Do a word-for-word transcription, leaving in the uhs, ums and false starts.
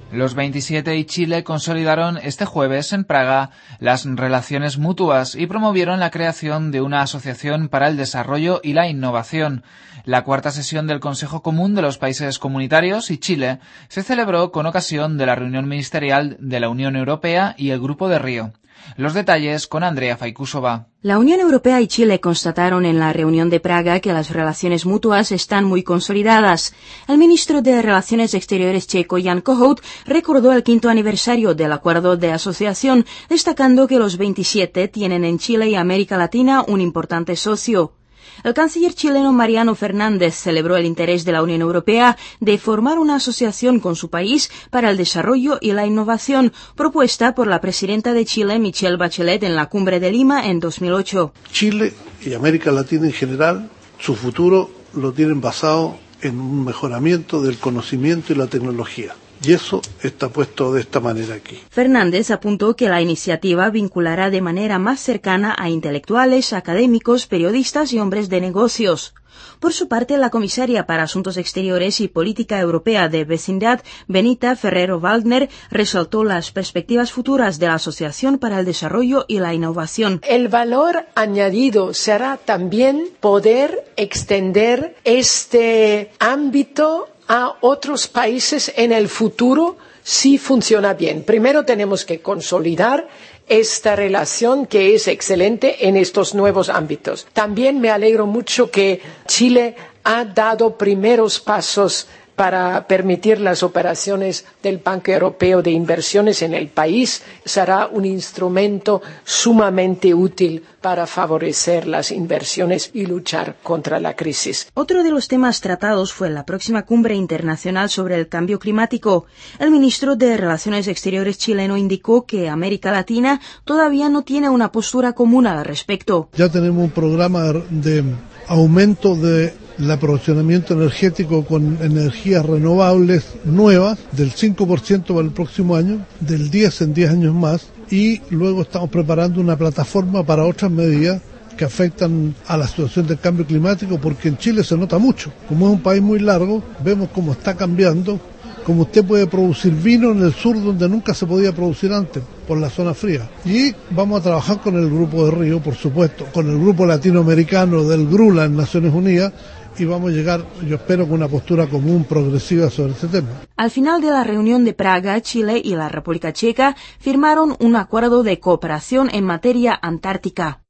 Los veintisiete y Chile consolidaron este jueves en Praga las relaciones mutuas y promovieron la creación de una asociación para el desarrollo y la innovación. La cuarta sesión del Consejo Común de los Países Comunitarios y Chile se celebró con ocasión de la reunión ministerial de la Unión Europea y el Grupo de Río. Los detalles con Andrea Faikúsova. La Unión Europea y Chile constataron en la reunión de Praga que las relaciones mutuas están muy consolidadas. El ministro de Relaciones Exteriores checo Jan Kohout recordó el quinto aniversario del acuerdo de asociación, destacando que los veintisiete tienen en Chile y América Latina un importante socio. El canciller chileno Mariano Fernández celebró el interés de la Unión Europea de formar una asociación con su país para el desarrollo y la innovación, propuesta por la presidenta de Chile, Michelle Bachelet, en la Cumbre de Lima en dos mil ocho. Chile y América Latina en general, su futuro lo tienen basado en un mejoramiento del conocimiento y la tecnología. Y eso está puesto de esta manera aquí. Fernández apuntó que la iniciativa vinculará de manera más cercana a intelectuales, académicos, periodistas y hombres de negocios. Por su parte, la comisaria para Asuntos Exteriores y Política Europea de Vecindad, Benita Ferrero-Waldner, resaltó las perspectivas futuras de la Asociación para el Desarrollo y la Innovación. El valor añadido será también poder extender este ámbito a otros países en el futuro si funciona bien. Primero tenemos que consolidar esta relación que es excelente en estos nuevos ámbitos. También me alegro mucho que Chile ha dado primeros pasos para permitir las operaciones del Banco Europeo de Inversiones en el país. Será un instrumento sumamente útil para favorecer las inversiones y luchar contra la crisis. Otro de los temas tratados fue la próxima cumbre internacional sobre el cambio climático. El ministro de Relaciones Exteriores chileno indicó que América Latina todavía no tiene una postura común al respecto. Ya tenemos un programa de aumento de el aprovisionamiento energético con energías renovables nuevas del cinco por ciento para el próximo año, del diez por ciento en diez años más, y luego estamos preparando una plataforma para otras medidas que afectan a la situación del cambio climático, porque en Chile se nota mucho. Como es un país muy largo, vemos cómo está cambiando, como usted puede producir vino en el sur donde nunca se podía producir antes, por la zona fría. Y vamos a trabajar con el Grupo de Río, por supuesto, con el Grupo Latinoamericano del GRULA en Naciones Unidas, y vamos a llegar, yo espero, con una postura común progresiva sobre este tema. Al final de la reunión de Praga, Chile y la República Checa firmaron un acuerdo de cooperación en materia antártica.